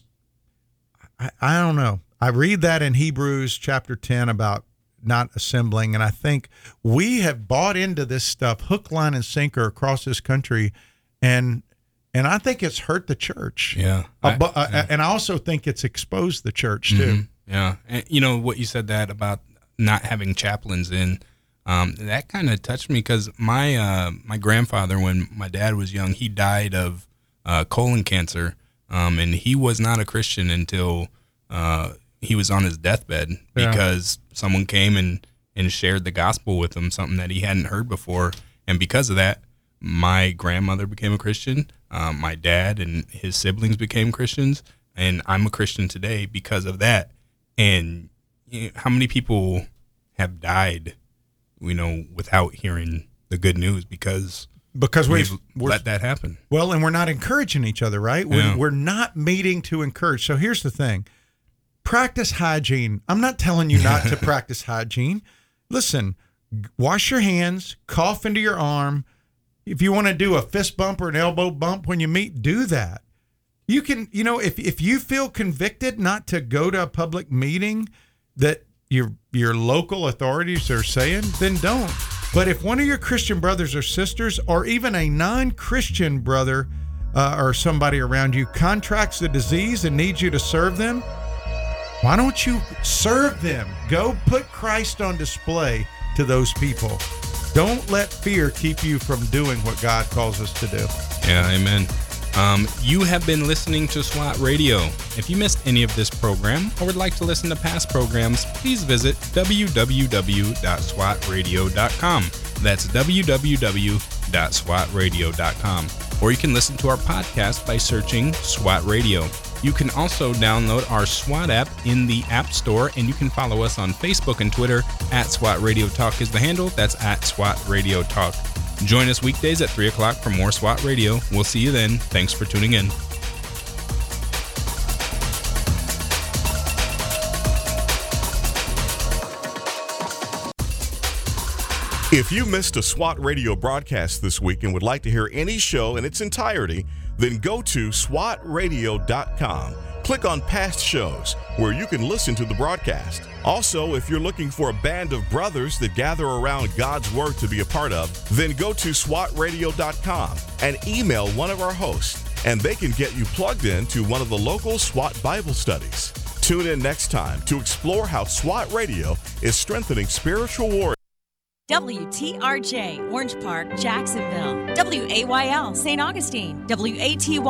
don't know. I read that in Hebrews chapter 10 about not assembling. And I think we have bought into this stuff, hook, line, and sinker across this country. And I think it's hurt the church. Yeah. And I also think it's exposed the church too. Yeah. And what you said that about not having chaplains in, that kind of touched me, because my grandfather, when my dad was young, he died of colon cancer. And he was not a Christian until he was on his deathbed, because someone came and shared the gospel with him, something that he hadn't heard before. And because of that, my grandmother became a Christian. My dad and his siblings became Christians, and I'm a Christian today because of that. And how many people have died, without hearing the good news because we've let that happen. Well, and we're not encouraging each other, right? We're not meeting to encourage. So here's the thing. Practice hygiene. I'm not telling you not to practice hygiene. Listen, wash your hands, cough into your arm. If you want to do a fist bump or an elbow bump when you meet, do that. You can, if you feel convicted not to go to a public meeting that your local authorities are saying, then don't. But if one of your Christian brothers or sisters, or even a non-Christian brother or somebody around you contracts the disease and needs you to serve them, why don't you serve them? Go put Christ on display to those people. Don't let fear keep you from doing what God calls us to do. Yeah, amen. You have been listening to SWAT Radio. If you missed any of this program or would like to listen to past programs, please visit www.swatradio.com. That's www.swatradio.com. Or you can listen to our podcast by searching SWAT Radio. You can also download our SWAT app in the App Store, and you can follow us on Facebook and Twitter at SWAT Radio Talk is the handle. That's at SWAT Radio Talk. Join us weekdays at 3 o'clock for more SWAT Radio. We'll see you then. Thanks for tuning in. If you missed a SWAT Radio broadcast this week and would like to hear any show in its entirety, then go to SWATradio.com. Click on past shows where you can listen to the broadcast. Also, if you're looking for a band of brothers that gather around God's Word to be a part of, then go to SWATradio.com and email one of our hosts, and they can get you plugged in to one of the local SWAT Bible studies. Tune in next time to explore how SWAT Radio is strengthening spiritual warriors. WTRJ, Orange Park, Jacksonville. WAYL, St. Augustine. WATY.